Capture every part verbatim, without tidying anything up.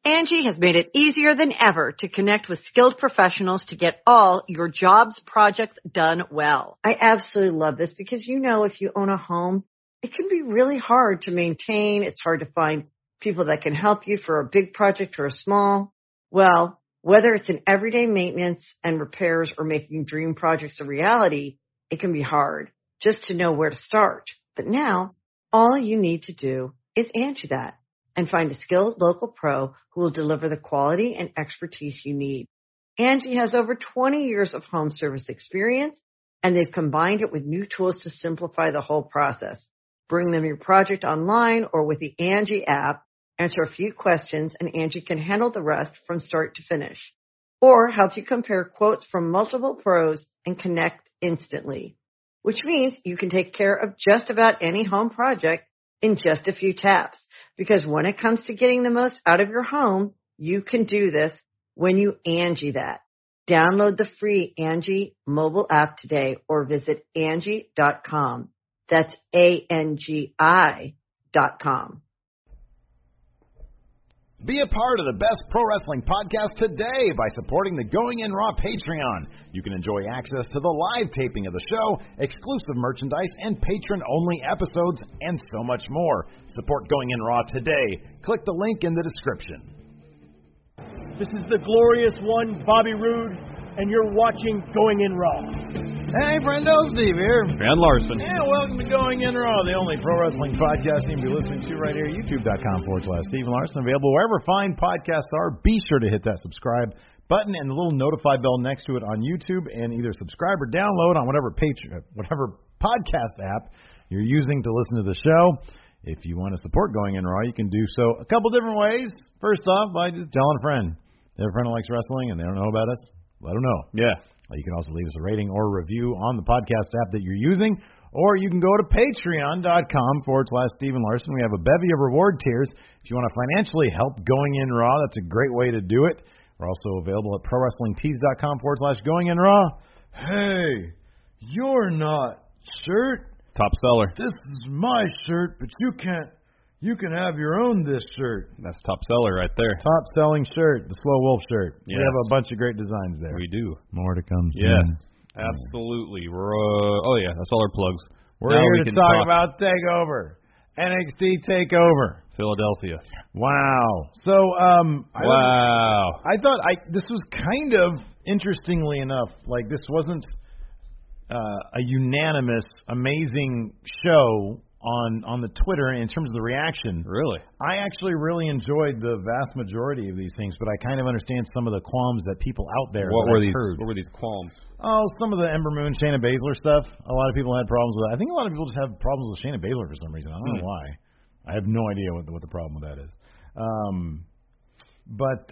Angie has made it easier than ever to connect with skilled professionals to get all your jobs projects done well. I absolutely love this because, you know, if you own a home, it can be really hard to maintain. It's hard to find people that can help you for a big project or a small. Well, whether it's in everyday maintenance and repairs or making dream projects a reality, it can be hard just to know where to start. But now, all you need to do is Angie that and find a skilled local pro who will deliver the quality and expertise you need. Angie has over twenty years of home service experience, and they've combined it with new tools to simplify the whole process. Bring them your project online or with the Angie app, answer a few questions, and Angie can handle the rest from start to finish. Or help you compare quotes from multiple pros and connect instantly, which means you can take care of just about any home project in just a few taps. Because when it comes to getting the most out of your home, you can do this when you Angie that. Download the free Angie mobile app today or visit Angie dot com. That's A N G I dot com. Be a part of the best pro wrestling podcast today by supporting the Going In Raw Patreon. You can enjoy access to the live taping of the show, exclusive merchandise, and patron-only episodes, and so much more. Support Going In Raw today. Click the link in the description. This is the glorious one, Bobby Roode, and you're watching Going In Raw. Hey, friendo, Steve here. Van Larson. Yeah, welcome to Going In Raw, the only pro wrestling podcast you can be listening to right here, youtube.com forward slash Steve Larson. Available wherever fine podcasts are. Be sure to hit that subscribe button and the little notify bell next to it on YouTube, and either subscribe or download on whatever Patreon, whatever podcast app you're using to listen to the show. If you want to support Going In Raw, you can do so a couple different ways. First off, by just telling a friend. They have a friend who likes wrestling and they don't know about us, let them know. Yeah. You can also leave us a rating or a review on the podcast app that you're using, or you can go to patreon.com forward slash Steven Larson. We have a bevy of reward tiers. If you want to financially help Going In Raw, that's a great way to do it. We're also available at prowrestlingtees.com forward slash Going In Raw. Hey, you're not shirt. Top seller. This is my shirt, but you can't. You can have your own this shirt. That's top seller right there. Top selling shirt, the Slow Wolf shirt. Yes. We have a bunch of great designs there. We do. More to come. Yes, soon. absolutely. We're, uh, oh, yeah, that's all our plugs. We're now here we to can talk, talk about TakeOver. N X T TakeOver. Philadelphia. Wow. So, um, I wow. I thought I this was kind of, interestingly enough, like this wasn't uh, a unanimous, amazing show on on the Twitter in terms of the reaction. Really? I actually really enjoyed the vast majority of these things, but I kind of understand some of the qualms that people out there What that were I've these? heard. What were these qualms? Oh, some of the Ember Moon, Shayna Baszler stuff. A lot of people had problems with that. I think a lot of people just have problems with Shayna Baszler for some reason. I don't Hmm. know why. I have no idea what the, what the problem with that is. Um, but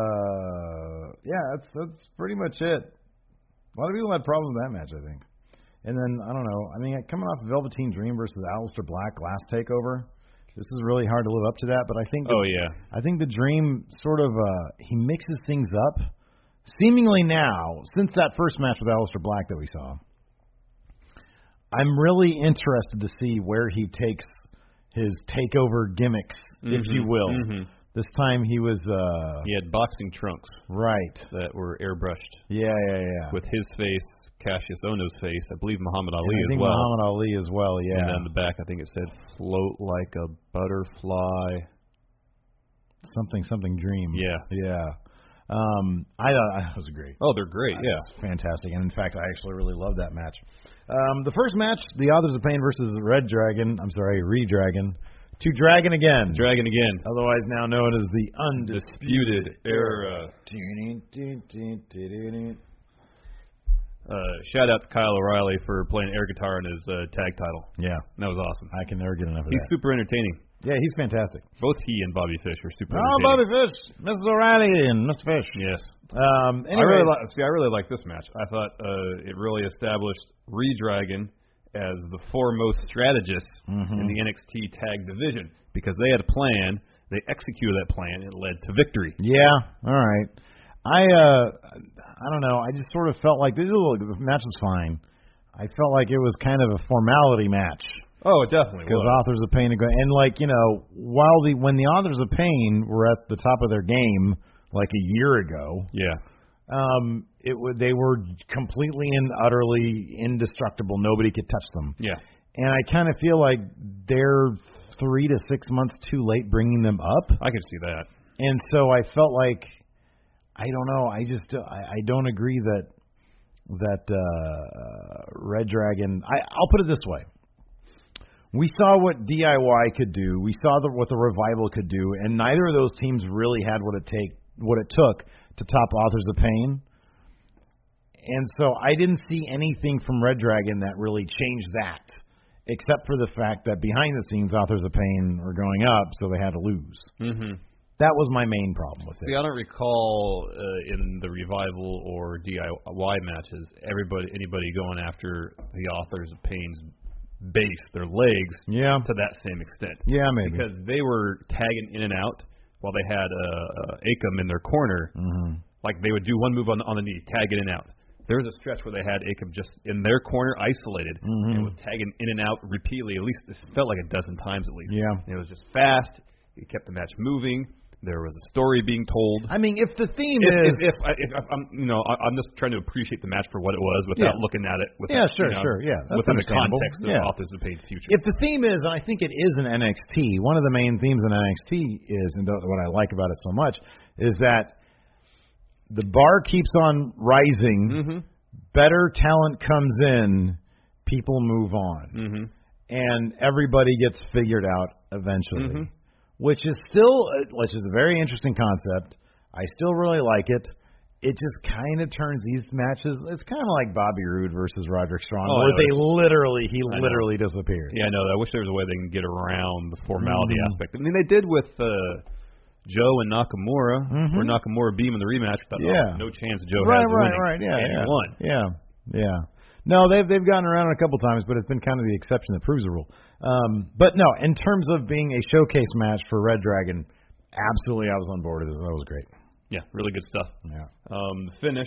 uh, yeah, that's that's pretty much it. A lot of people had problems with that match, I think. And then, I don't know, I mean, coming off Velveteen Dream versus Aleister Black last TakeOver, this is really hard to live up to that, but I think the, Oh, yeah. I think the Dream sort of, uh, he mixes things up, seemingly now, since that first match with Aleister Black that we saw. I'm really interested to see where he takes his TakeOver gimmicks, mm-hmm. if you will. Mm-hmm. This time he was... Uh, he had boxing trunks. Right. That were airbrushed. Yeah, yeah, yeah. With his face, Cassius Ohno's face, I believe Muhammad Ali and I as think well. Muhammad Ali as well, yeah. And on the back, I think it said, float like a butterfly. Something, something dream. Yeah. Yeah. Um, I thought uh, it was great. Oh, they're great, uh, yeah. It's fantastic. And, in fact, I actually really loved that match. Um, the first match, The Authors of Pain versus Red Dragon, I'm sorry, Re-Dragon, to Dragon Again. Dragon Again. Otherwise now known as the Undisputed Era. Uh, shout out to Kyle O'Reilly for playing air guitar in his uh, tag title. Yeah. That was awesome. I can never get enough of He's that. super entertaining. Yeah, he's fantastic. Both he and Bobby Fish are super Oh, Bobby entertaining. Fish, Missus O'Reilly and Mister Fish. Yes. Um, I anyway, really li- see. I really like this match. I thought uh, it really established Re-Dragon as the foremost strategist mm-hmm. in the N X T tag division because they had a plan. They executed that plan. It led to victory. Yeah. All right. I uh, I don't know. I just sort of felt like this little match was fine. I felt like it was kind of a formality match Oh, it definitely Because was. Authors of Pain, and like you know, while the when the Authors of Pain were at the top of their game like a year ago, Yeah. um, it would they were completely and utterly indestructible. Nobody could touch them. Yeah. And I kind of feel like they're three to six months too late bringing them up. I can see that. And so I felt like, I don't know, I just I, I don't agree that that uh, Red Dragon. I, I'll put it this way: we saw what D I Y could do, we saw the, what the Revival could do, and neither of those teams really had what it take what it took to top Authors of Pain. And so I didn't see anything from Red Dragon that really changed that, except for the fact that behind the scenes, Authors of Pain were going up, so they had to lose. Mm-hmm. That was my main problem with it. See, I don't recall uh, in the Revival or D I Y matches everybody, anybody going after the Authors of Pain's base, their legs, Yeah. to that same extent. Yeah, maybe. Because they were tagging in and out while they had uh, uh, Akam in their corner. Mm-hmm. Like they would do one move on, on the knee, tag in and out. There was a stretch where they had Akam just in their corner, isolated, Mm-hmm. and was tagging in and out repeatedly. At least it felt like a dozen times at least. Yeah. And it was just fast. It kept the match moving. There was a story being told. I mean, if the theme If, is... if, if, I- if I'm, you know, I- I'm just trying to appreciate the match for what it was without Yeah. looking at it. With, Yeah, sure, you know, sure, yeah, that's within the understandable. context of Yeah. Authors of Pain's future. If the theme is, and I think it is in N X T, one of the main themes in N X T is, and what I like about it so much, is that the bar keeps on rising, Mm-hmm. better talent comes in, people move on, Mm-hmm. and everybody gets figured out eventually, Mhm. which is still, which is a very interesting concept. I still really like it. It just kind of turns these matches. It's kind of like Bobby Roode versus Roderick Strong, Oh, where I they know. literally, he I know. literally disappeared. Yeah, I know. I wish there was a way they can get around the formality Mhm. aspect. I mean, they did with uh, Joe and Nakamura, Mhm. where Nakamura beat him in the rematch. But Yeah. no chance Joe Right, has of right, winning. right. Yeah, and yeah. he won. Yeah, yeah. No, they've they've gotten around it a couple times, but it's been kind of the exception that proves the rule. Um, but no, in terms of being a showcase match for Red Dragon, absolutely, I was on board with this. That was great. Yeah, really good stuff. Yeah. Um, the finish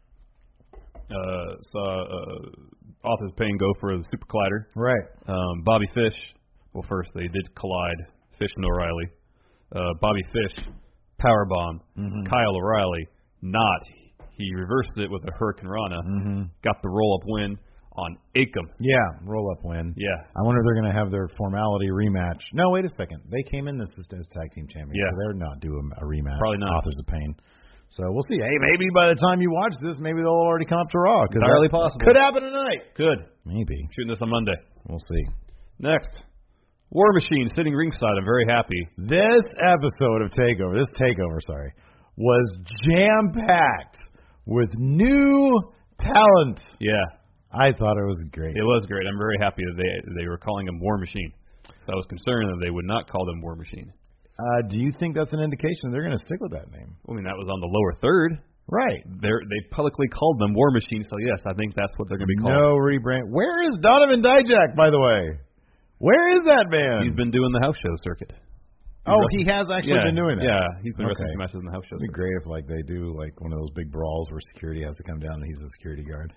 uh, saw uh, Authors of Pain go for the Super Collider. Right. Um, Bobby Fish, well, first they did collide, Fish and O'Reilly. Uh, Bobby Fish, powerbomb. Mhm. Kyle O'Reilly, not. He reversed it with a Hurricane Rana. Mm-hmm. Got the roll-up win on Akam. Yeah, roll up win. Yeah. I wonder if they're going to have their formality rematch. No, wait a second. They came in this as tag team champions, Yeah. so they're not doing a rematch. Probably not. Authors of Pain. So we'll see. Hey, maybe by the time you watch this, maybe they'll already come up to Raw. Entirely that possible. Could happen tonight. Good. Maybe. Shooting this on Monday. We'll see. Next, War Machine sitting ringside. I'm very happy. This episode of TakeOver, this TakeOver, sorry, was jam-packed with new talent. Yeah, I thought it was great. it was great. I'm very happy that they they were calling him War Machine. So I was concerned that they would not call them War Machine. Uh, do you think that's an indication they're going to stick with that name? I mean, that was on the lower third. Right. They're, they publicly called them War Machine, so yes, I think that's what they're going to be called. No rebrand. Where is Donovan Dijak, by the way? Where is that man? He's been doing the house show circuit. He's oh, wrestling- he has actually yeah, been doing that. Yeah, he's been wrestling Okay. some matches in the house show It'd be circuit. great if like they do like one of those big brawls where security has to come down and he's a security guard.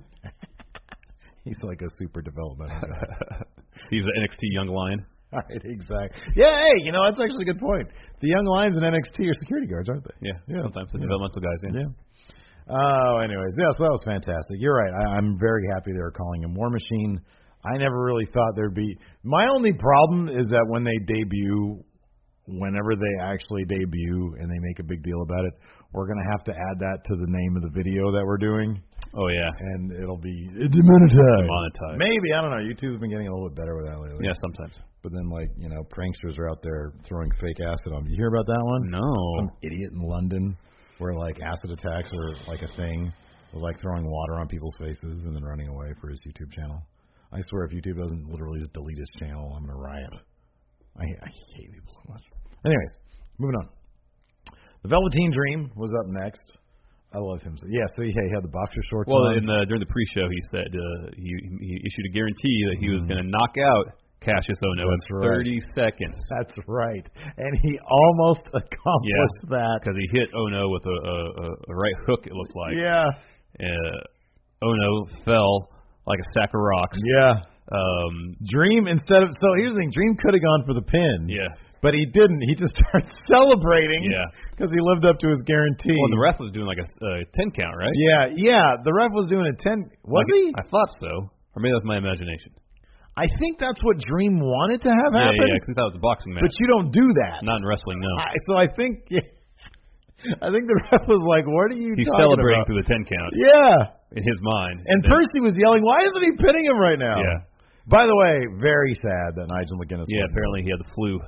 He's like a super developmental guy. He's the N X T Young Lion. Right, exactly. Yeah, hey, you know, that's actually a good point. The young lions in N X T are security guards, aren't they? Yeah, Yeah. sometimes the Yeah. developmental guys. Yeah. Yeah. Oh, anyways, yeah, so that was fantastic. You're right. I, I'm very happy they were calling him War Machine. I never really thought there'd be. My only problem is that when they debut, whenever they actually debut and they make a big deal about it, we're going to have to add that to the name of the video that we're doing, Oh yeah. and it'll be demonetized. Demonetized. Maybe, I don't know. YouTube's been getting a little bit better with that lately. Yeah, sometimes. But then, like, you know, pranksters are out there throwing fake acid on. You hear about that one? No. Some idiot in London where, like, acid attacks are, like, a thing. With, like, throwing water on people's faces and then running away for his YouTube channel. I swear if YouTube doesn't literally just delete his channel, I'm going to riot. I, I hate people so much. Anyways, moving on. The Velveteen Dream was up next. I love him. So, yeah, so he, he had the boxer shorts Well, on. in the, during the pre-show, he said uh, he, he issued a guarantee that he was Mm-hmm. going to knock out Cassius Ohno That's in right. thirty seconds That's right. And he almost accomplished that. because he hit Ohno with a, a, a right hook, it looked like. Yeah. Uh, Ohno fell like a sack of rocks. Yeah. Um, Dream instead of so here's the thing. Dream could have gone for the pin. yeah. But he didn't. He just started celebrating. Yeah. Because he lived up to his guarantee. Well, the ref was doing like a uh, ten count, right? Yeah, yeah. The ref was doing a ten. Was like, he? I thought so. Or maybe that's my imagination. I think that's what Dream wanted to have Yeah, happen. yeah, because that was a boxing match. But you don't do that. Not in wrestling, no. I, so I think, yeah, I think the ref was like, "What are you?" He's talking celebrating about? through the ten count. Yeah. In his mind. And then, Percy was yelling, "Why isn't he pinning him right now?" Yeah. By the way, very sad that Nigel McGuinness. Yeah, wasn't apparently he had the flu.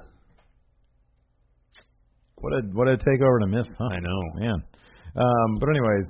What a what a takeover to miss, huh? I know. Man. Um, but anyways,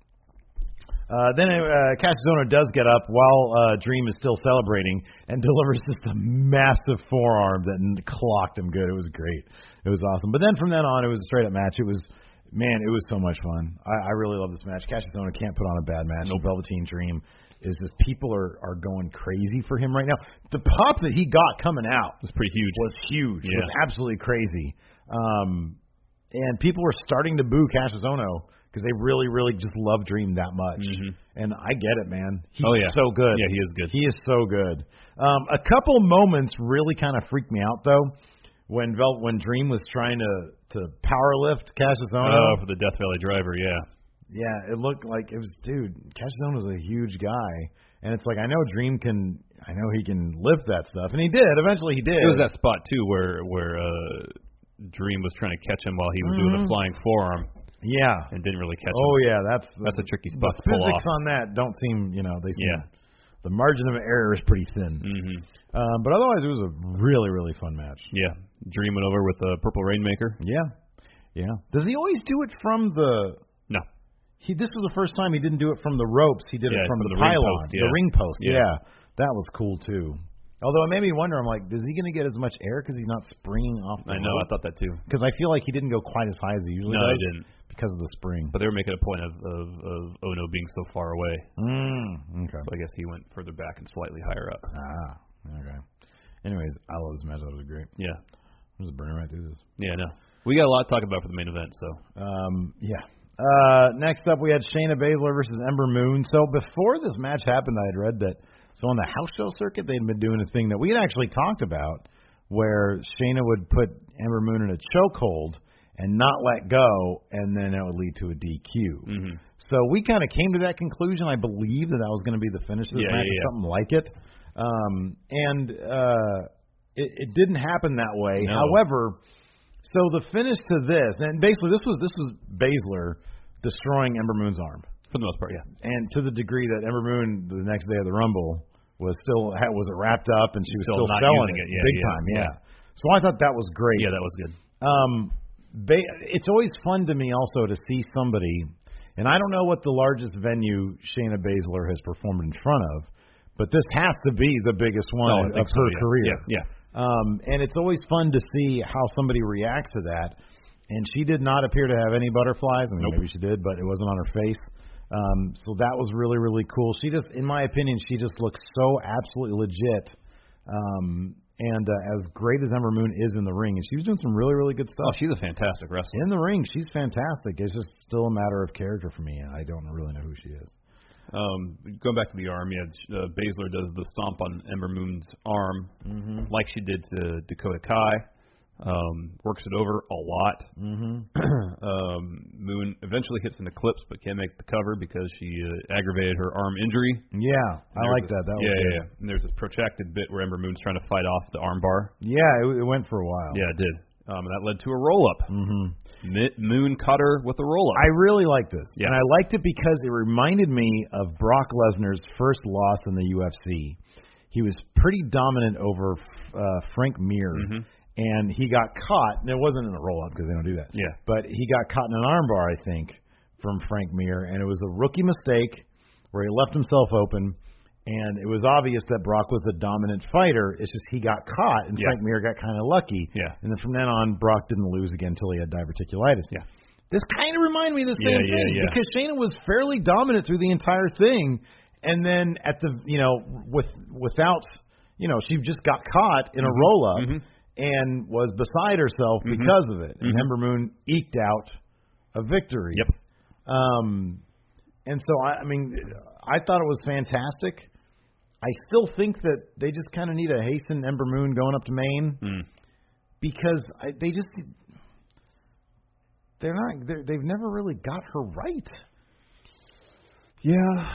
uh, then uh, Cassius does get up while uh, Dream is still celebrating and delivers just a massive forearm that clocked him good. It was great. It was awesome. But then from then on, it was a straight up match. It was, man, it was so much fun. I, I really love this match. Cassius can't put on a bad match. Nope. Velveteen Dream is just people are are going crazy for him right now. The pop that he got coming out It was pretty huge. was huge. Yeah. It was absolutely crazy. Um, and people were starting to boo Cassius Ohno because they really, really just love Dream that much. Mhm. And I get it, man. He's Oh, yeah. so good. Yeah, he is good. He is so good. Um, a couple moments really kind of freaked me out, though, when Vel- when Dream was trying to, to power lift Cassius Ohno. Oh, for the Death Valley Driver, yeah. Yeah, it looked like it was, dude, Cassius Ohno was a huge guy. And it's like, I know Dream can, I know he can lift that stuff. And he did. Eventually he did. It was that spot, too, where where uh, Dream was trying to catch him while he was Mm-hmm. doing a flying forearm Yeah. and didn't really catch Oh, him. yeah, that's That's a tricky the spot to pull physics off. on that don't seem, you know, they seem, Yeah. the margin of error is pretty thin. Mm-hmm. Um, but otherwise, it was a really, really fun match. Yeah. Dream went over with the Purple Rainmaker. Yeah, yeah. Does he always do it from the? No. He. This was the first time he didn't do it from the ropes. He did Yeah, it from, from the, the ring pylon, post, the yeah. ring post. Yeah. Yeah, that was cool too. Although it made me wonder, I'm like, is he going to get as much air because he's not springing off the I know, I thought that, too. Because I feel like he didn't go quite as high as he usually No, does. he didn't. Because of the spring. But they were making a point of, of, of Ono being so far away. Mm, okay. So I guess he went further back and slightly higher up. Ah, okay. Anyways, I love this match. That was great. Yeah. I'm just burning right through this. Yeah, no. We got a lot to talk about for the main event, so. Um, yeah. Uh, next up, we had Shayna Baszler versus Ember Moon. So before this match happened, I had read that, so on the house show circuit, they'd been doing a thing that we had actually talked about where Shayna would put Ember Moon in a chokehold and not let go, and then it would lead to a D Q. Mm-hmm. So we kind of came to that conclusion. I believe that that was going to be the finish of this Yeah, match, yeah, or yeah. something like it. Um, and uh, it, it didn't happen that way. No. However, so the finish to this, and basically this was this was Baszler destroying Ember Moon's arm, For the most part, yeah. and to the degree that Ember Moon the next day of the Rumble was still had, was it wrapped up and she was Still still, not selling using it, it, yeah, big yeah, time, yeah. yeah. So I thought that was great. Yeah, that was good. Um, ba- it's always fun to me also to see somebody, and I don't know what the largest venue Shayna Baszler has performed in front of, but this has to be the biggest No, one I of think so, her yeah. career. Yeah, yeah. Um, and it's always fun to see how somebody reacts to that. And she did not appear to have any butterflies. I mean, Nope. maybe she did, but it wasn't on her face. Um, so that was really, really cool. She just, in my opinion, she just looks so absolutely legit. Um, and uh, as great as Ember Moon is in the ring, and she was doing some really, really good Oh, stuff. she's a fantastic wrestler. In the ring, she's fantastic. It's just still a matter of character for me. I don't really know who she is. Um, going back to the arm, yeah, uh, Baszler does the stomp on Ember Moon's arm, Mm-hmm. like she did to Dakota Kai. Um, works it over a lot. Mm-hmm. um, Moon eventually hits an eclipse, but can't make the cover because she uh, aggravated her arm injury. Yeah, I And like there's that. That this, was yeah, good. yeah, yeah. And there's this protracted bit where Ember Moon's trying to fight off the arm bar. Yeah, it, it went for a while. Yeah, it did. Um, and that led to a roll up. Mm-hmm. Moon caught her with a roll up. I really like this. Yeah. And I liked it because it reminded me of Brock Lesnar's first loss in the U F C. He was pretty dominant over uh, Frank Mir, Mm-hmm. and he got caught, and it wasn't in a roll-up because they don't do that. Yeah. But he got caught in an armbar, I think, from Frank Mir, and it was a rookie mistake where he left himself open, and it was obvious that Brock was a dominant fighter. It's just he got caught, and Yeah. Frank Mir got kind of lucky. Yeah. And then from then on, Brock didn't lose again until he had diverticulitis. Yeah. This kind of reminded me of the Yeah, same yeah, thing yeah. because Shayna was fairly dominant through the entire thing, and then at the you know with without you know she just got caught in a Mm-hmm. roll up Mhm. and was beside herself Mhm. because of it. And Mhm. Ember Moon eked out a victory. Yep. Um, and so I, I mean, I thought it was fantastic. I still think that they just kind of need to hasten Ember Moon going up to Maine mm. because I, they just they're not they're, they've never really got her right. Yeah,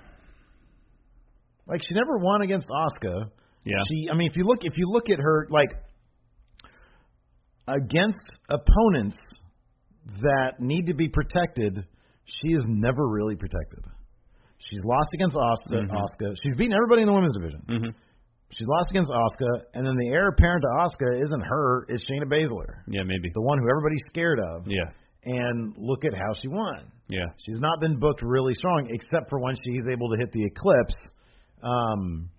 like she never won against Asuka. Yeah, she. I mean, if you look if you look at her like against opponents that need to be protected, she is never really protected. She's lost against Asuka. Mm-hmm. Asuka. She's beaten everybody in the women's division. Mm-hmm. She's lost against Asuka, and then the heir apparent to Asuka isn't her, it's Shayna Baszler. Yeah, maybe. The one who everybody's scared of. Yeah. And look at how she won. Yeah. She's not been booked really strong, except for when she's able to hit the Eclipse. Um,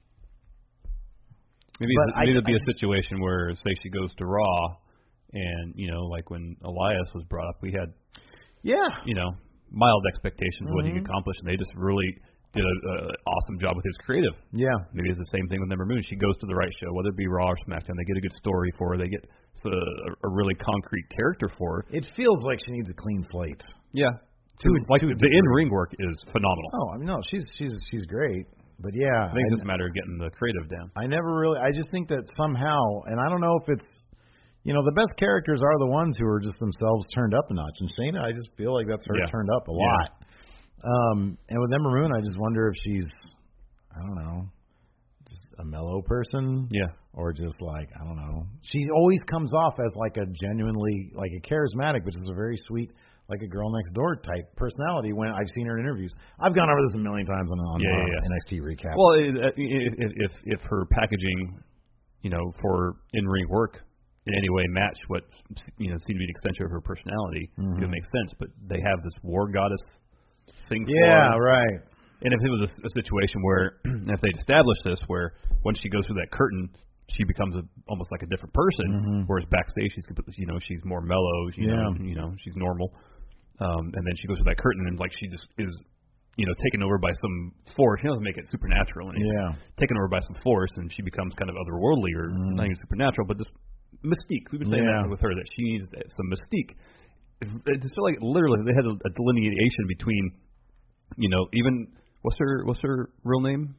maybe but maybe I, it'd be I a just, situation where, say, she goes to Raw, and, you know, like when Elias was brought up, we had, yeah, you know, mild expectations of what he Mm-hmm. could accomplish, and they just really did an awesome job with his creative. Yeah. Maybe it's the same thing with Ember Moon. She goes to the right show, whether it be Raw or SmackDown. They get a good story for her. They get a, a really concrete character for her. It feels like she needs a clean slate. Yeah. To, like to the in-ring work is phenomenal. Oh, I mean, no, she's she's she's great. But yeah, I think I, it's just a matter of getting the creative down. I never really. I just think that somehow, and I don't know if it's, you know, the best characters are the ones who are just themselves turned up a notch. And Shayna, I just feel like that's her Yeah. turned up a Yeah. lot. Um, and with Ember Moon, I just wonder if she's, I don't know, just a mellow person. Yeah. Or just like, I don't know. She always comes off as like a genuinely, like a charismatic, which is a very sweet, like a girl next door type personality when I've seen her in interviews. I've gone over this a million times on, on Yeah, uh, yeah, yeah. N X T recap. Well, it, if, if if her packaging, you know, for in-ring work in any way match what, you know, seemed to be an extension of her personality, Mm-hmm. it would make sense. But they have this war goddess thing for yeah, her. right. And if it was a, a situation where, if they'd established this, where once she goes through that curtain, she becomes a, almost like a different person, Mm-hmm. whereas backstage she's, you know, she's more mellow, you Yeah. know, you know, she's normal. Um, and then she goes through that curtain and like she just is, you know, taken over by some force. She doesn't make it supernatural, and Yeah. taken over by some force, and she becomes kind of otherworldly or Mm. not even supernatural, but just mystique. We've been saying Yeah. that with her, that she needs some mystique. I just feel like literally they had a, a delineation between, you know, even what's her what's her real name?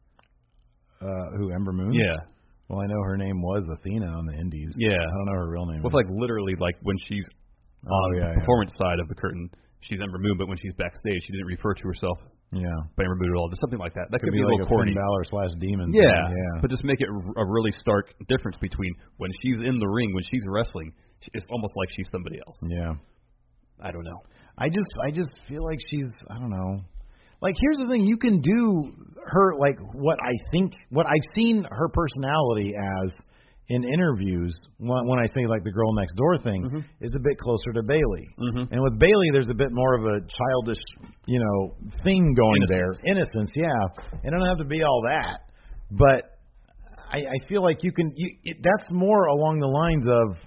Uh, who, Ember Moon? Yeah, Well, I know her name was Athena on the Indies. yeah. I don't know her real name. With is. like literally like when she's Oh, on yeah, the yeah. performance side of the curtain, she's Ember Moon, but when she's backstage, she didn't refer to herself yeah. by Ember Moon at all. Just something like that. That Could could, be be a like little a corny. Finn Balor slash demon. Yeah, thing, yeah. but just make it a really stark difference between when she's in the ring, when she's wrestling, it's almost like she's somebody else. yeah. I don't know. I just I just feel like she's I don't know. Like here's the thing, you can do her like what I think what I've seen her personality as in interviews when, when I say like the girl next door thing Mm-hmm. is a bit closer to Bayley. Mhm. And with Bayley there's a bit more of a childish, you know, thing going Innocence. there. Innocence, yeah. It doesn't have to be all that. But I, I feel like you can you it, that's more along the lines of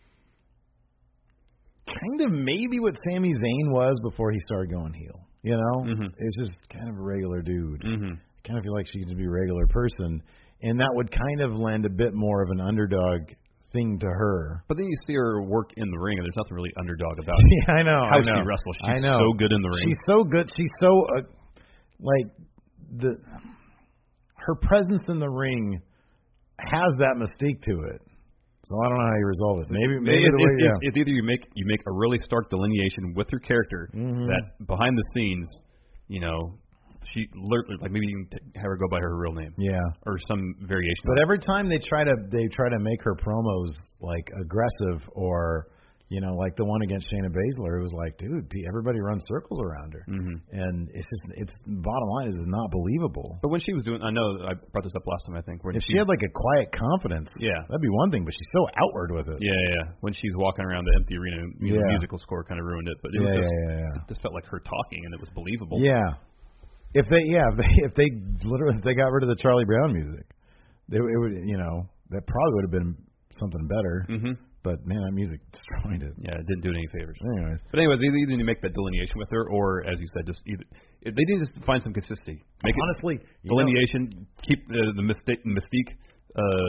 kind of maybe what Sami Zayn was before he started going heel. You know, Mhm. it's just kind of a regular dude. Mm-hmm. I kind of feel like she could just be a regular person, and that would kind of lend a bit more of an underdog thing to her. But then you see her work in the ring, and there's nothing really underdog about it. Yeah, I know. How I know. she wrestles, she's I know. so good in the ring. She's so good. She's so uh, like the her presence in the ring has that mystique to it. So I don't know how you resolve it. Maybe maybe it's, the way, it's, yeah. it's, it's either you make you make a really stark delineation with her character Mhm. that behind the scenes, you know, she literally like maybe you can t- have her go by her real name yeah. or some variation. But of it. every time they try to they try to make her promos like aggressive or you know like the one against Shayna Baszler, it was like, dude, everybody runs circles around her, Mhm. and it's just it's bottom line is it's not believable. But when she was doing, I know I brought this up last time. I think when If she had like a quiet confidence, yeah. that'd be one thing. But she's so outward with it. Yeah, yeah, yeah. When she's walking around the empty arena, you know, Yeah. the musical score kind of ruined it. But it Yeah, was just, yeah, yeah, yeah. it just felt like her talking, and it was believable. Yeah. If they yeah if they if they literally if they got rid of the Charlie Brown music, they it would you know that probably would have been something better. Mm-hmm. But man, that music destroyed it. Yeah, it didn't do it any favors. Anyways, But anyways, they either need to make that delineation with her, or as you said, just either they need to find some consistency. Make honestly, it you know- delineation, keep the, the mystique, mystique uh,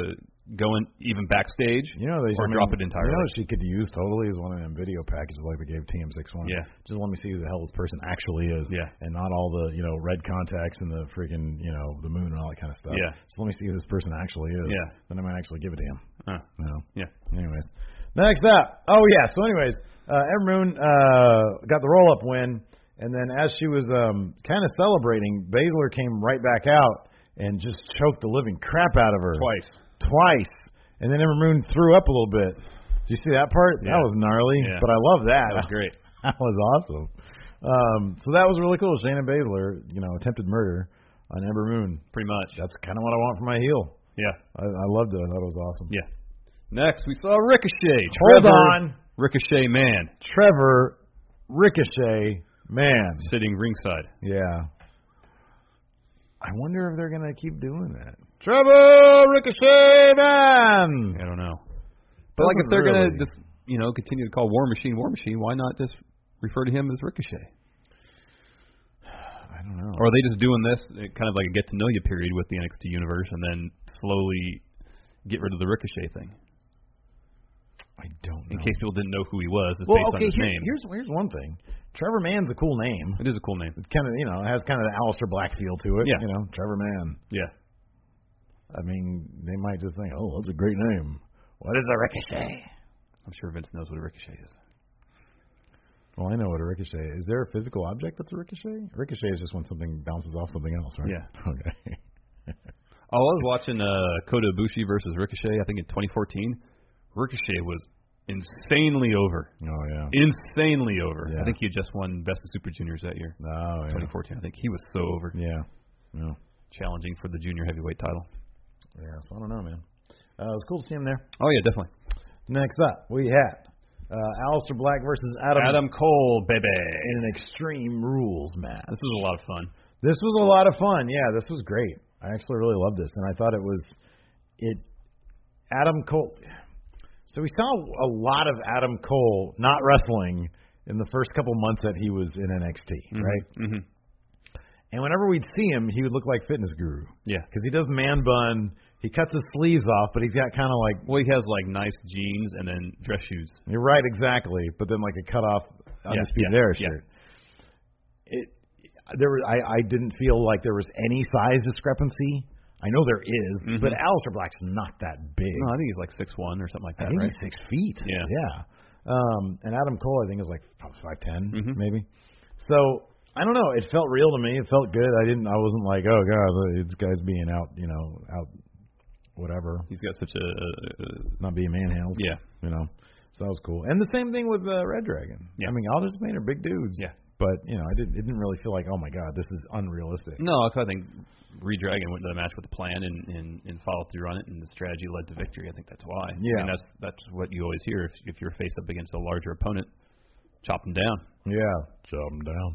going even backstage, you know, they, or I mean, drop it entirely. You know what she could use totally is one of them video packages like they gave T M six one. Yeah. Just let me see who the hell this person actually is. Yeah. And not all the, you know, red contacts and the freaking, you know, the moon and all that kind of stuff. Yeah. Just let me see who this person actually is. Yeah. Then I might actually give it to him. Uh, You know? yeah. Anyways. Next up. Oh, yeah. So, anyways, uh, Ember Moon uh, got the roll-up win. And then as she was um, kind of celebrating, Baszler came right back out and just choked the living crap out of her. Twice. Twice. And then Ember Moon threw up a little bit. Did you see that part? Yeah. That was gnarly. Yeah. But I love that. That was great. That was awesome. Um, so that was really cool. Shayna Baszler, you know, attempted murder on Ember Moon. Pretty much. That's kind of what I want for my heel. Yeah. I, I loved it. I thought it was awesome. Yeah. Next, we saw Ricochet. Hold Trevor on. Ricochet Man. Trevor Ricochet Man. Sitting ringside. Yeah. I wonder if they're going to keep doing that. Trevor Ricochet Man. I don't know. But like if Doesn't they're really. going to just, you know, continue to call War Machine War Machine, why not just refer to him as Ricochet? I don't know. Or are they just doing this kind of like a get to know you period with the N X T universe and then slowly get rid of the Ricochet thing? I don't know. In case people didn't know who he was, it's well, based okay, on his here, name. here's here's one thing. Trevor Mann's a cool name. It is a cool name. It kind of, you know, it has kind of the Aleister Black feel to it. Yeah. You know, Trevor Mann. Yeah. I mean, they might just think, oh, that's a great name. What is a Ricochet? I'm sure Vince knows what a Ricochet is. Well, I know what a Ricochet is. Is there a physical object that's a Ricochet? A Ricochet is just when something bounces off something else, right? Yeah. Okay. Oh, I was watching uh, Kota Ibushi versus Ricochet, I think in twenty fourteen. Ricochet was insanely over. Oh, yeah. Insanely over. Yeah. I think he had just won Best of Super Juniors that year. Oh, yeah. twenty fourteen. I think he was so over. Yeah. Yeah. Challenging for the junior heavyweight title. Yeah, so I don't know, man. Uh, it was cool to see him there. Oh, yeah, definitely. Next up, we had uh, Aleister Black versus Adam, Adam Cole, baby. in an Extreme Rules match. This was a lot of fun. This was a lot of fun. Yeah, this was great. I actually really loved this, and I thought it was it. Adam Cole. So we saw a lot of Adam Cole not wrestling in the first couple months that he was in N X T, Mm-hmm. right? Mm-hmm. And whenever we'd see him, he would look like Fitness Guru. Yeah. Because he does man bun. He cuts his sleeves off, but he's got kind of like. Well, he has like nice jeans and then dress shoes. You're right, exactly. But then like a cut off Undisputed yeah, Era yeah. shirt. It there was I, I didn't feel like there was any size discrepancy. I know there is, Mm-hmm. but Aleister Black's not that big. No, I think he's like six one or something like I that, think right? he's six feet. Yeah. Yeah. Um, and Adam Cole, I think, is like five ten, Mhm. maybe. So I don't know. It felt real to me. It felt good. I didn't. I wasn't like, oh god, this guy's being out, you know, out, whatever, He's got such a, a, a not being manhandled. yeah, You know. So that was cool. And the same thing with uh, Red Dragon. Yeah. I mean, all those men are big dudes. yeah. But you know, I didn't. It didn't really feel like, oh my god, this is unrealistic. No, I think Reed Dragon went to the match with a plan and, and, and followed through on it, and the strategy led to victory. I think that's why. Yeah. I mean, that's that's what you always hear if if you're faced up against a larger opponent, chop them down. Yeah, chop them down.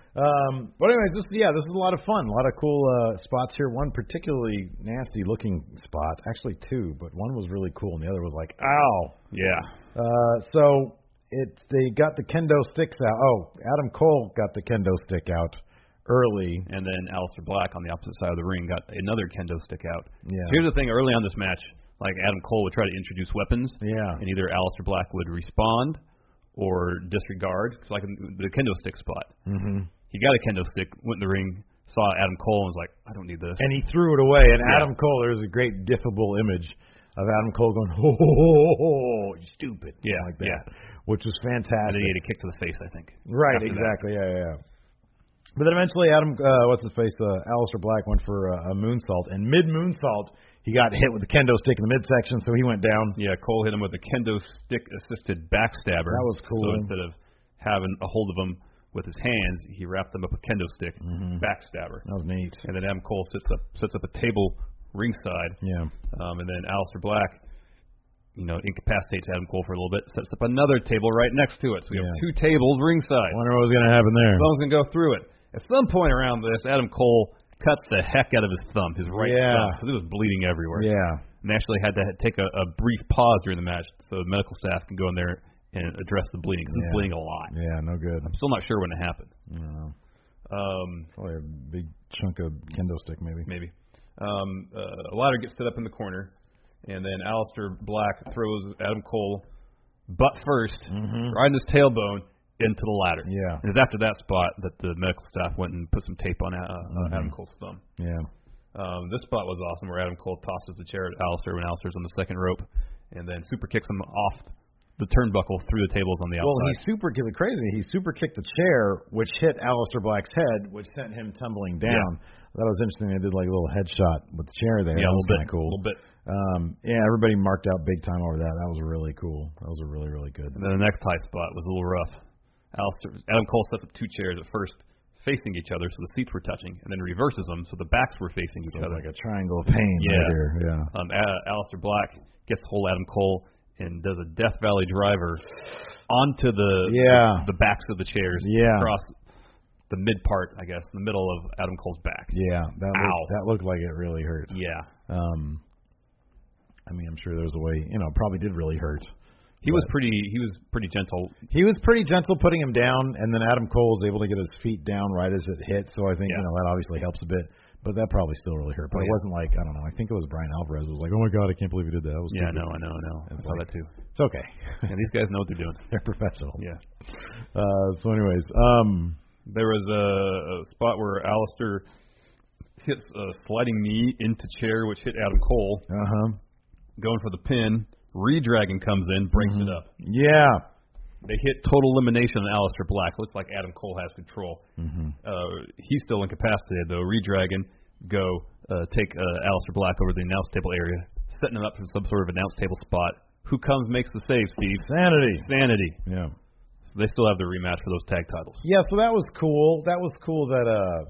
Um, but anyways, this yeah, this is a lot of fun. A lot of cool uh, spots here. One particularly nasty looking spot, actually two, but one was really cool, and the other was like, ow. Yeah. Uh, so it's they got the kendo sticks out. Oh, Adam Cole got the kendo stick out early. And then Aleister Black on the opposite side of the ring got another kendo stick out. Yeah. So here's the thing: early on this match, like Adam Cole would try to introduce weapons, Yeah. and either Aleister Black would respond or disregard. Cause like in the kendo stick spot, Mm-hmm. he got a kendo stick, went in the ring, saw Adam Cole, and was like, "I don't need this." And he threw it away. And Yeah. Adam Cole, there's a great diffable image of Adam Cole going, ho, ho, ho, ho, ho, you stupid. Yeah, Like that. yeah. Which was And fantastic. then he had a kick to the face, I think. Right, after that. exactly. Yeah, yeah, yeah. But then eventually, Adam, uh, what's his face, uh, Aleister Black went for a, a moonsault, and mid moonsault, he got hit with the kendo stick in the midsection, so he went down. Yeah, Cole hit him with a kendo stick assisted backstabber. That was cool. So instead of having a hold of him with his hands, he wrapped them up with kendo stick backstabber. That was neat. And then Adam Cole sits up sets up a table ringside. Yeah. Um, and then Aleister Black, you know, incapacitates Adam Cole for a little bit, sets up another table right next to it. So we have Yeah. two tables ringside. Wonder what was going to happen there. Someone's going to go through it. At some point around this, Adam Cole cuts the heck out of his thumb, his right Yeah. thumb, because it was bleeding everywhere. Yeah. And they actually had to take a, a brief pause during the match so the medical staff can go in there and address the bleeding, because Yeah. it's bleeding a lot. Yeah, no good. I'm still not sure when it happened. I don't know. Um, Probably a big chunk of kendo stick, maybe. maybe. Um, uh, a ladder gets set up in the corner, and then Aleister Black throws Adam Cole butt first, mm-hmm. right in his tailbone, into the ladder. Yeah. And it's after that spot that the medical staff went and put some tape on uh, mm-hmm. Adam Cole's thumb. Yeah. Um, this spot was awesome, where Adam Cole tosses the chair at Aleister when Aleister's on the second rope, and then super kicks him off the turnbuckle through the tables on the outside. Well, he super kicked the crazy. He super kicked the chair, which hit Aleister Black's head, which sent him tumbling down. Yeah. That was interesting. They did like a little headshot with the chair there. Yeah, that a was little bit. Cool. A little bit. Um, yeah, everybody marked out big time over that. That was really cool. That was a really, really good. And then the next high spot was a little rough. Aleister, Adam Cole sets up two chairs at first, facing each other, so the seats were touching, and then reverses them, so the backs were facing each so other. It's like a triangle of pain yeah. right here. Yeah. Um, A- Aleister Black gets hold of Adam Cole and does a Death Valley driver onto the yeah. the, the backs of the chairs yeah. across the mid part, I guess, the middle of Adam Cole's back. Yeah, that Ow. looked, that looked like it really hurt. Yeah. Um, I mean, I'm sure there's a way. You know, it probably did really hurt. He was pretty. He was pretty gentle. He was pretty gentle putting him down, and then Adam Cole was able to get his feet down right as it hit. So I think yeah. you know that obviously helps a bit. But that probably still really hurt. But oh, it yeah. wasn't like I don't know. I think it was Brian Alvarez. It was like, oh my god, I can't believe he did that. That was yeah, stupid. no, I know, I know. I saw like, that too. It's okay. Yeah, these guys know what they're doing. They're professionals. Yeah. Uh, so, anyways, um, there was a, a spot where Aleister hits a sliding knee into chair, which hit Adam Cole. Uh huh. Going for the pin. Redragon comes in, breaks mm-hmm. it up. Yeah. They hit total elimination on Aleister Black. Looks like Adam Cole has control. Mm-hmm. Uh, he's still incapacitated, though. Redragon go uh, take uh, Aleister Black over the announce table area, setting him up for some sort of announce table spot. Who comes, makes the save, Steve? Sanity. Sanity. Yeah. So they still have the rematch for those tag titles. Yeah, so that was cool. That was cool that uh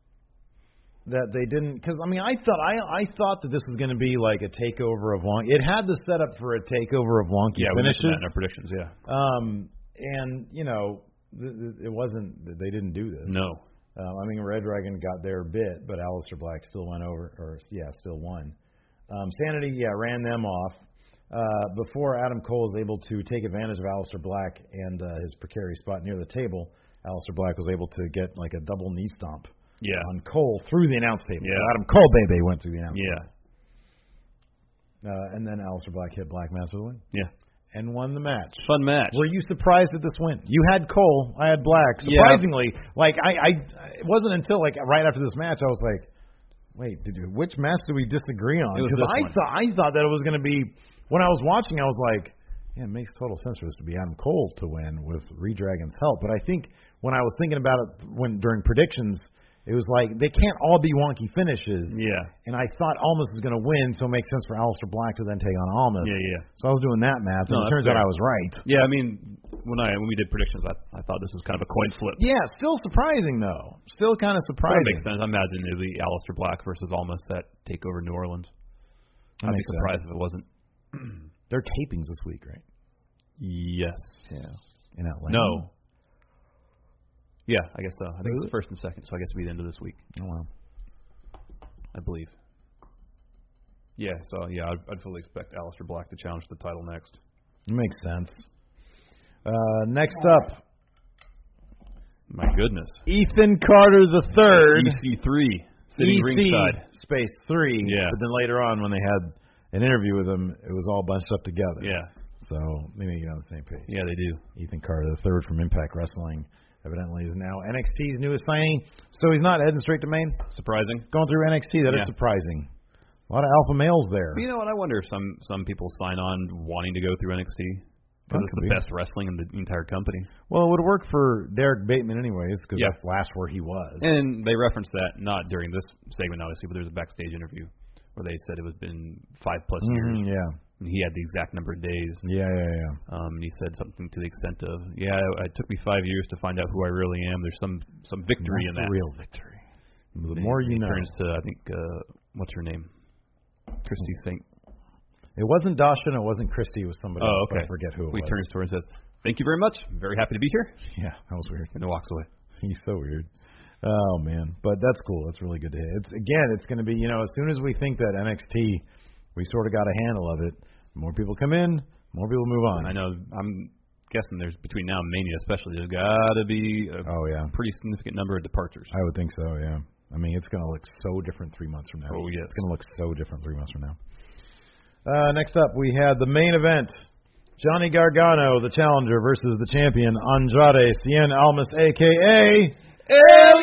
that they didn't, because I mean I thought I I thought that this was going to be like a takeover of wonky. It had the setup for a takeover of wonky yeah, finishes. we mentioned that in our predictions. Yeah. Um, and you know th- th- it wasn't. They didn't do this. No. Um, I mean Red Dragon got their bit, but Aleister Black still went over, or yeah, still won. Um, Sanity, yeah, ran them off. Uh, before Adam Cole was able to take advantage of Aleister Black and uh, his precarious spot near the table, Aleister Black was able to get like a double knee stomp yeah. on Cole through the announce table. Yeah. So Adam Cole, baby, went through the announce yeah. table. Uh, and then Aleister Black hit Black massively. Yeah. And won the match. Fun match. Were you surprised at this win? You had Cole, I had Black. Surprisingly, yeah. like I, I, it wasn't until like right after this match I was like, wait, did you, which match did we disagree on? Because I one. thought I thought that it was going to be. When I was watching, I was like, yeah, it makes total sense for this to be Adam Cole to win with Redragon's help. But I think when I was thinking about it when during predictions, it was like they can't all be wonky finishes. Yeah. And I thought Almas was going to win, so it makes sense for Aleister Black to then take on Almas. Yeah, yeah. So I was doing that math, and no, it turns fair. out I was right. Yeah, I mean, when I when we did predictions, I, I thought this was kind of a coin flip. Yeah, still surprising though. Still kind of surprising. That makes sense. I imagine it'd be Aleister Black versus Almas that take over New Orleans. That I'd be surprised sense. if it wasn't. They're tapings this week, right? Yes. Yeah. In Atlanta? No. Yeah, I guess so. I think Is it's it? first and second, so I guess it'll be the end of this week. Oh, wow. I believe. Yeah, so yeah, I'd, I'd fully expect Aleister Black to challenge the title next. Makes sense. Uh, next up, My goodness. Ethan Carter the third. E C three. Sitting E C ringside. space three. Yeah. But then later on, when they had an interview with him, it was all bunched up together. Yeah. So they may get on the same page. Yeah, they do. Ethan Carter the third from Impact Wrestling evidently is now N X T's newest signing. So he's not heading straight to main. Surprising. He's going through N X T. That Yeah. is surprising. A lot of alpha males there. But you know what? I wonder if some some people sign on wanting to go through N X T because That it's could the be. best wrestling in the entire company. Well, it would work for Derek Bateman anyways, because Yeah. that's last where he was. And they referenced that not during this segment, obviously, but there was a backstage interview where they said it was been five plus Mhm, years. yeah. And he had the exact number of days. Yeah, yeah, yeah. Um, and he said something to the extent of, "Yeah, it took me five years to find out who I really am. There's some some victory That's in the that." real victory. The And more he you know. turns to, I think, uh, what's her name? Christy Saint. It wasn't Dasha and it wasn't Christy. It was somebody Oh, else. but okay. I forget who it He was. turns to her and says, "Thank you very much. I'm very happy to be here." Yeah, that was weird. And then walks away. He's so weird. Oh, man. But that's cool. That's really good to hear. It's, again, it's going to be, you know, as soon as we think that N X T, we sort of got a handle of it, more people come in, more people move on. I know. I'm guessing there's between now and Mania, especially, there's got to be a Oh, yeah. pretty significant number of departures. I would think so, yeah. I mean, it's going to look so different three months from now. Oh, yes. It's going to look so different three months from now. Uh, next up, we had the main event. Johnny Gargano, the challenger, versus the champion, Andrade Cien Almas, a k a. El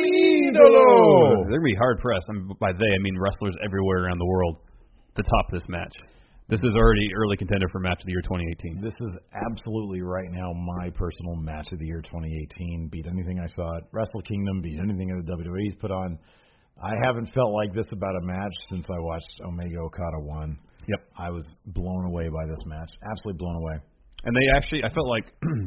Idolo. They're going to be hard-pressed. I mean, by they, I mean wrestlers everywhere around the world to top this match. This is already early contender for Match of the Year twenty eighteen. This is absolutely right now my personal Match of the Year twenty eighteen. Beat anything I saw at Wrestle Kingdom, beat anything that the W W E's put on. I haven't felt like this about a match since I watched Omega Okada one. Yep. I was blown away by this match. Absolutely blown away. And they actually, I felt like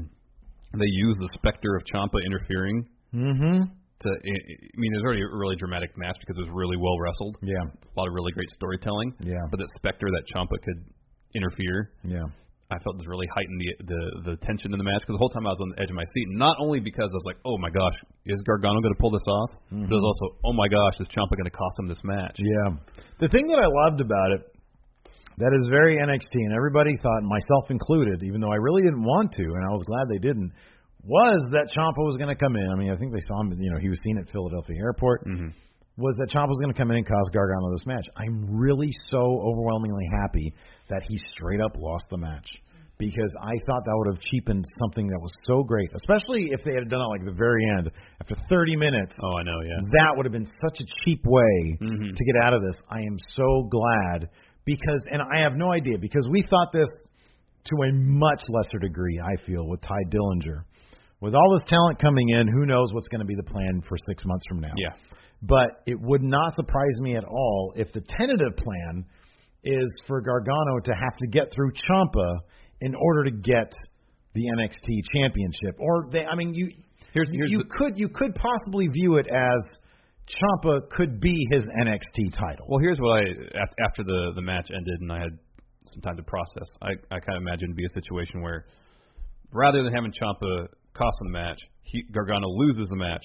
they used the specter of Ciampa interfering. Mm-hmm. To, I mean, it was already a really dramatic match because it was really well wrestled. Yeah. A lot of really great storytelling. Yeah. But that specter that Ciampa could interfere. Yeah. I felt this really heightened the the, the tension in the match because the whole time I was on the edge of my seat. Not only because I was like, oh my gosh, is Gargano going to pull this off? Mm-hmm. But it was also, oh my gosh, is Ciampa going to cost him this match? Yeah. The thing that I loved about it, that is very N X T, and everybody thought, myself included, even though I really didn't want to, and I was glad they didn't, was that Ciampa was going to come in. I mean, I think they saw him, you know, he was seen at Philadelphia Airport. Mm-hmm. Was that Ciampa was going to come in and cause Gargano this match. I'm really so overwhelmingly happy that he straight up lost the match. Because I thought that would have cheapened something that was so great, especially if they had done it like the very end, after thirty minutes. Oh, I know, yeah. That would have been such a cheap way mm-hmm. to get out of this. I am so glad because, and I have no idea, because we thought this to a much lesser degree, I feel, with Ty Dillinger. With all this talent coming in, who knows what's going to be the plan for six months from now. Yeah. But it would not surprise me at all if the tentative plan is for Gargano to have to get through Ciampa in order to get the N X T championship. Or they, I mean, you here's, here's you the, could you could possibly view it as Ciampa could be his N X T title. Well, here's what I after the the match ended and I had some time to process. I I kind of imagined it'd be a situation where rather than having Ciampa cost him the match, he, Gargano loses the match.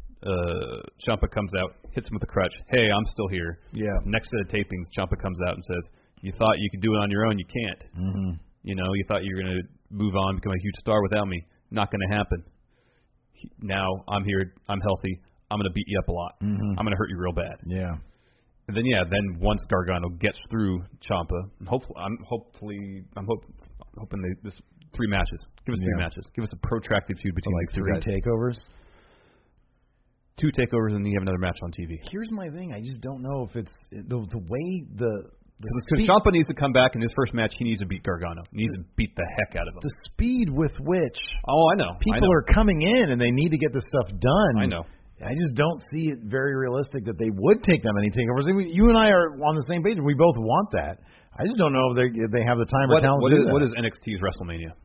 Uh, Ciampa comes out, hits him with a crutch. Hey, I'm still here. Yeah. Next set of tapings, Ciampa comes out and says, "You thought you could do it on your own. You can't. Mm-hmm. You know, you thought you were going to move on, become a huge star without me. Not going to happen. He, now I'm here. I'm healthy. I'm going to beat you up a lot. Mm-hmm. I'm going to hurt you real bad." Yeah. And then yeah, then once Gargano gets through Ciampa, and hopefully I'm hopefully I'm hope, hoping they, this three matches. Give us three yeah. matches. Give us a protracted feud between so like these two three guys. takeovers. Two takeovers, and then you have another match on T V. Here's my thing. I just don't know if it's the the way the because Ciampa needs to come back in his first match. He needs to beat Gargano. He needs to beat the heck out of him. The speed with which oh, I know people I know. are coming in and they need to get this stuff done. I know. I just don't see it very realistic that they would take that many takeovers. You and I are on the same page. We both want that. I just don't know if they if they have the time what, or talent what to is, do that. What is N X T's WrestleMania?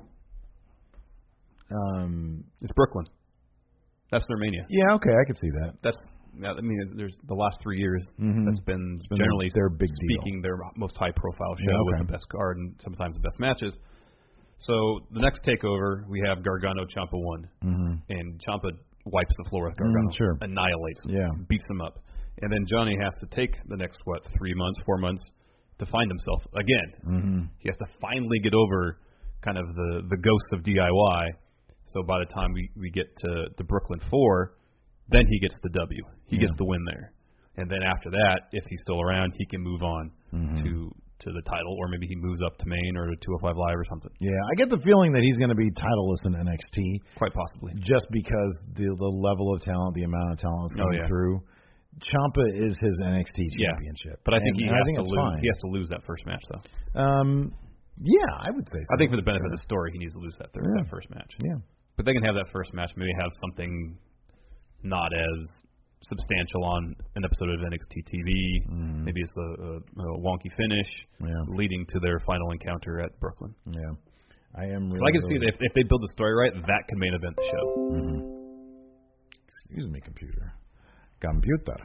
Um, it's Brooklyn. That's their mania. Yeah, okay, I could see that. That's I mean, there's the last three years mm-hmm. that's been, been generally their big speaking deal. their most high profile show yeah, okay. with the best card and sometimes the best matches. So the next takeover we have Gargano Ciampa one, mm-hmm. and Ciampa wipes the floor with Gargano, mm, sure. annihilates him, yeah. beats him up, and then Johnny has to take the next what three months, four months to find himself again. Mm-hmm. He has to finally get over kind of the the ghosts of D I Y. So by the time we we get to the Brooklyn four, then he gets the W. He yeah. gets the win there. And then after that, if he's still around, he can move on mm-hmm. to to the title, or maybe he moves up to Maine or to two oh five Live or something. Yeah, I get the feeling that he's going to be titleless in N X T. Quite possibly. Just because the the level of talent, the amount of talent that's coming oh, yeah. through. Ciampa is his N X T championship. Yeah. But I think, and, he, and has I think to it's lose, fine. he has to lose that first match, though. Um, yeah, I would say so. I think for the benefit yeah. of the story, he needs to lose that, third, yeah. that first match. Yeah. But they can have that first match, maybe have something not as substantial on an episode of N X T T V. Mm. Maybe it's a, a, a wonky finish, yeah. leading to their final encounter at Brooklyn. Yeah, I am. Really, so I can really see that if, if they build the story right, that can main event the show. Mm-hmm. Excuse me, computer. Computer.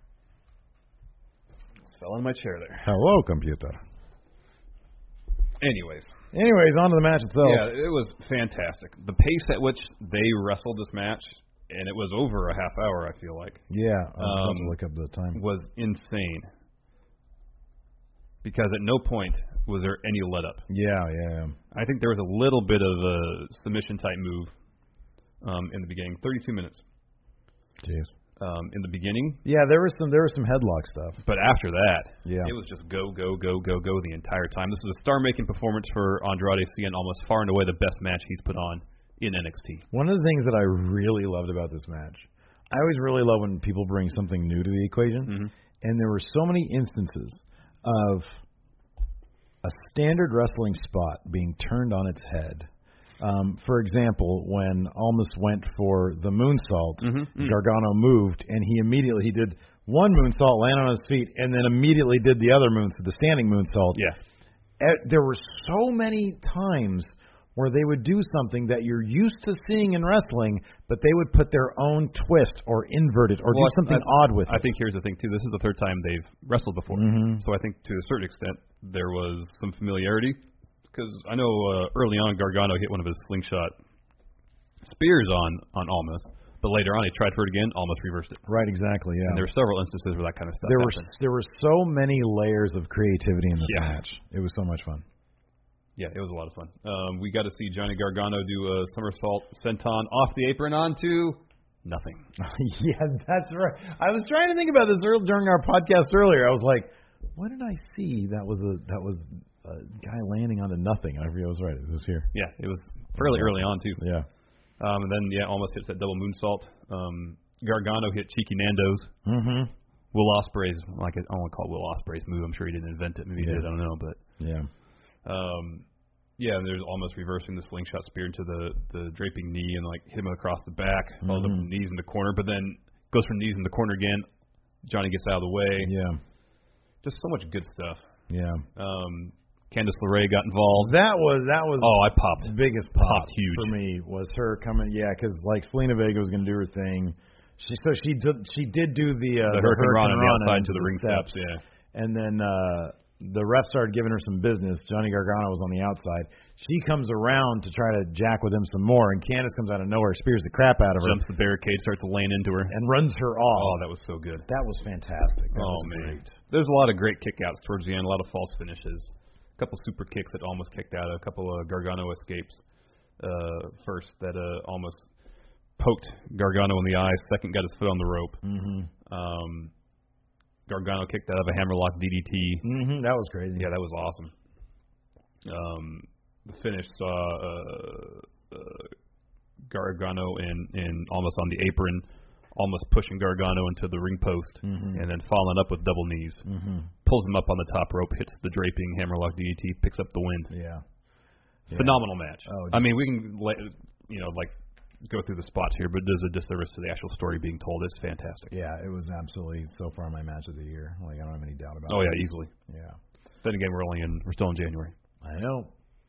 Fell in my chair there. Hello, computer. Anyways. Anyways, on to the match itself. Yeah, it was fantastic. The pace at which they wrestled this match, and it was over a half hour, I feel like. Yeah, I was um, about to look up the time. Was insane. Because at no point was there any let up. Yeah, yeah. I think there was a little bit of a submission type move um, in the beginning. thirty-two minutes. Jeez. um, in the beginning. Yeah, there was some there was some headlock stuff. But after that, yeah. it was just go, go, go, go, go the entire time. This was a star-making performance for Andrade Cien, almost far and away the best match he's put on in N X T. One of the things that I really loved about this match, I always really love when people bring something new to the equation, mm-hmm. and there were so many instances of a standard wrestling spot being turned on its head. Um, for example, when Almas went for the moonsault, mm-hmm, mm-hmm. Gargano moved, and he immediately he did one moonsault, landed on his feet, and then immediately did the other moonsault, the standing moonsault. Yeah, there were so many times where they would do something that you're used to seeing in wrestling, but they would put their own twist or invert it or well, do something I, odd with I it. I think here's the thing, too. This is the third time they've wrestled before. Mm-hmm. So I think to a certain extent there was some familiarity. Because I know uh, early on Gargano hit one of his slingshot spears on, on Almas, but later on he tried for it again, Almas reversed it. Right, exactly, yeah. And there were several instances where that kind of stuff there happened. were There were so many layers of creativity in this yeah. match. It was so much fun. Yeah, it was a lot of fun. Um, we got to see Johnny Gargano do a somersault senton off the apron onto nothing. Yeah, that's right. I was trying to think about this early, during our podcast earlier. I was like, what did I see that was a that was a guy landing onto nothing? And I forget I was right. It was here. Yeah, it was fairly early on, too. Yeah. Um, and then, yeah, almost hits that double moonsault. Um, Gargano hit Cheeky Nando's. Mm-hmm. Will Ospreay's, like I don't want to call it Will Ospreay's move. I'm sure he didn't invent it. Maybe yeah. he did. I don't know. But yeah. Um, yeah, and there's almost reversing the slingshot spear into the, the draping knee and, like, hit him across the back, mm-hmm. followed up with knees in the corner, but then goes from knees in the corner again. Johnny gets out of the way. Yeah. Just so much good stuff. Yeah. Um, Candice LeRae got involved. That was that was oh, I popped. The biggest pop popped huge for me was her coming. Yeah, because like Selena Vega was going to do her thing. She so she did she did do the uh, the, the Hurricane Run on the outside to the, the ring steps. steps. Yeah, and then uh, the ref started giving her some business. Johnny Gargano was on the outside. She comes around to try to jack with him some more, and Candice comes out of nowhere, spears the crap out of her, jumps the barricade, starts laying into her, and runs her off. Oh, that was so good. That was fantastic. That oh was man, great. There's a lot of great kickouts towards the end, a lot of false finishes. A couple super kicks that almost kicked out, a couple of Gargano escapes uh, first that uh, almost poked Gargano in the eye. Second got his foot on the rope. Mm-hmm. Um, Gargano kicked out of a hammerlock D D T. Mm-hmm. That was crazy. Yeah, that was awesome. Um, the finish saw uh, uh, Gargano in, in almost on the apron, almost pushing Gargano into the ring post, mm-hmm. and then following up with double knees. Mm-hmm. Pulls him up on the top rope, hits the draping hammerlock D D T, picks up the win. Yeah. yeah. Phenomenal match. Oh, I mean, we can, you know, like go through the spots here, but there's a disservice to the actual story being told. It's fantastic. Yeah, it was absolutely so far my match of the year. Like I don't have any doubt about it. Oh yeah, easily. Yeah. Then again, we're only in, we're still in January. I know.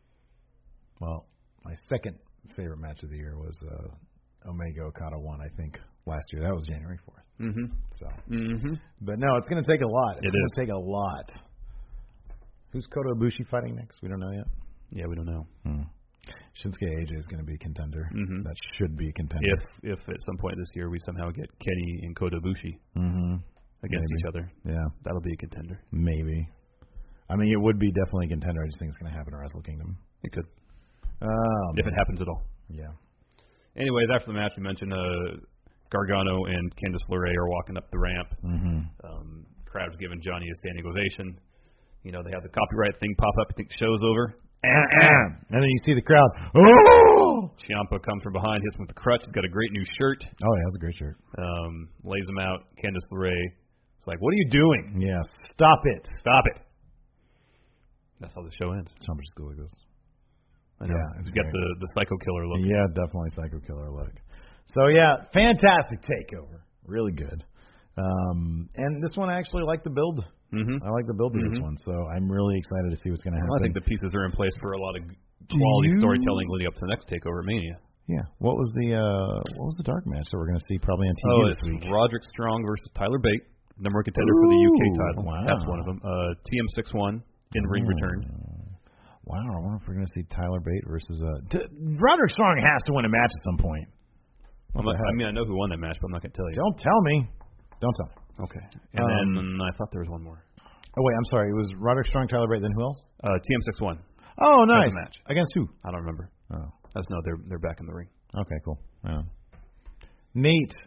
Well, my second favorite match of the year was uh, Omega Okada one, I think, last year. That was January fourth. Mm-hmm. So. Mm-hmm. But no, it's going to take a lot. It's it going is. to take a lot. Who's Kota Ibushi fighting next? We don't know yet. Yeah, we don't know. Hmm. Shinsuke A J is going to be a contender. Mm-hmm. That should be a contender. If if at some point this year we somehow get Kenny and Kota Ibushi mm-hmm. against Maybe. each other, yeah, that'll be a contender. Maybe. I mean, it would be definitely a contender. I just think it's going to happen in Wrestle Kingdom. It could. Um, if it happens at all. Yeah. Anyways, after the match, we mentioned uh, Gargano and Candice LeRae are walking up the ramp. Mm-hmm. Um, crowd's giving Johnny a standing ovation. You know, they have the copyright thing pop up. You think the show's over. And then you see the crowd. Oh! Ciampa comes from behind, hits him with the crutch. He's got a great new shirt. Oh, yeah, that's a great shirt. Um, lays him out. Candice LeRae is like, "What are you doing? Yeah, stop it. Stop it." That's how the show ends. Ciampa just goes like this. I know. Yeah, it's He's got great. the, the psycho killer look. Yeah, definitely psycho killer look. So, yeah, fantastic takeover. Really good. Um, and this one, I actually like the build. Mm-hmm. I like the build of mm-hmm. this one, so I'm really excited to see what's going to happen. Well, I think the pieces are in place for a lot of quality you... storytelling leading up to the next takeover Mania. Yeah. What was the uh, what was the dark match that we're going to see probably on T V oh, this it's week? Roderick Strong versus Tyler Bate, number one contender Ooh, for the U K title. Wow. That's one of them. Uh, T M six one in ring oh. return. Wow, I wonder if we're going to see Tyler Bate versus uh, T- Roderick Strong has to win a match at some point. Not, I mean, I know who won that match, but I'm not going to tell you. Don't tell me. Don't tell me. Okay. And um, then I thought there was one more. Oh, wait, I'm sorry. It was Roderick Strong, Tyler Bate, then who else? Uh, T M six one. Oh, nice. Match. Against who? I don't remember. Oh. That's no, they're they're back in the ring. Okay, cool. Yeah. Neat.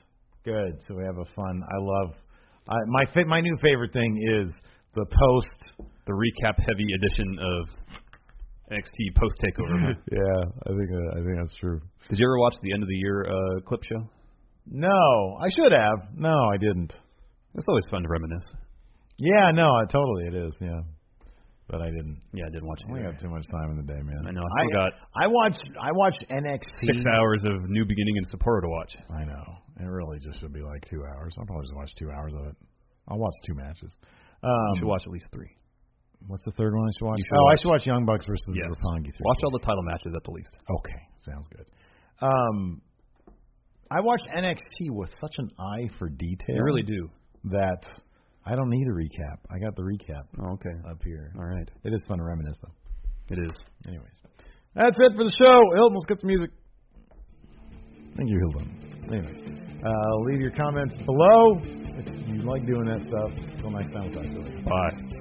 Good. So we have a fun. I love. I, my fa- my new favorite thing is the post, the recap heavy edition of N X T post takeover. Yeah, I think uh, I think that's true. Did you ever watch the end of the year uh, clip show? No, I should have. No, I didn't. It's always fun to reminisce. Yeah, no, I, totally it is. Yeah, but I didn't. Yeah, I didn't watch it. We got too much time in the day, man. I know. I still I, got. I watched. I watched N X T. Six hours of New Beginning and Sapporo to watch. I know. It really just should be like two hours. I'll probably just watch two hours of it. I'll watch two matches. Um, you should watch at least three. What's the third one I should watch? Should oh, watch. I should watch Young Bucks versus yes. Roppongi. Watch all the title matches at the least. Okay, sounds good. Um, I watched N X T with such an eye for detail. You really do. That I don't need a recap. I got the recap. Oh, okay. Up here. All right. It is fun to reminisce, though. It is. Anyways, that's it for the show. Hilton, let's get some music. Thank you, Hilton. Anyways, uh, leave your comments below if you like doing that stuff. Until next time, we'll talk to you later. Bye.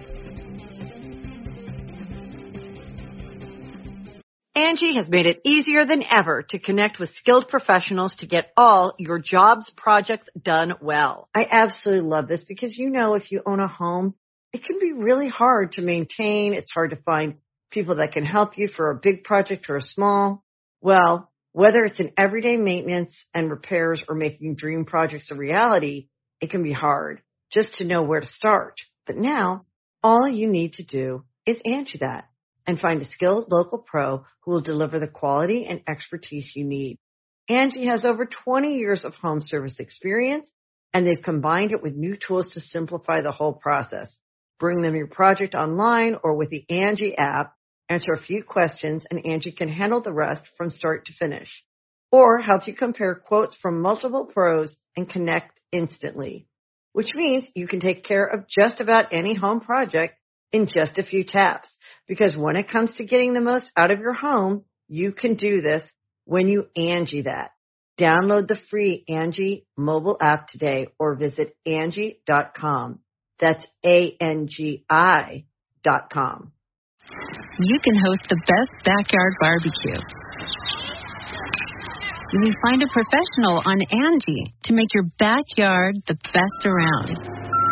Angie has made it easier than ever to connect with skilled professionals to get all your jobs projects done well. I absolutely love this because, you know, if you own a home, it can be really hard to maintain. It's hard to find people that can help you for a big project or a small. Well, whether it's in everyday maintenance and repairs or making dream projects a reality, it can be hard just to know where to start. But now, all you need to do is Angie that and find a skilled local pro who will deliver the quality and expertise you need. Angie has over twenty years of home service experience, and they've combined it with new tools to simplify the whole process. Bring them your project online or with the Angie app, answer a few questions, and Angie can handle the rest from start to finish. Or help you compare quotes from multiple pros and connect instantly, which means you can take care of just about any home project in just a few taps. Because when it comes to getting the most out of your home, you can do this when you Angie that. Download the free Angie mobile app today or visit Angie dot com. That's A N G I dot com. You can host the best backyard barbecue. You can find a professional on Angie to make your backyard the best around.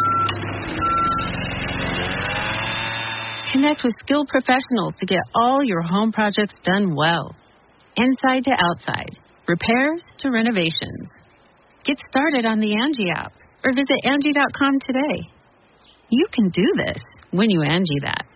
Connect with skilled professionals to get all your home projects done well. Inside to outside, repairs to renovations. Get started on the Angie app or visit Angie dot com today. You can do this when you Angie that.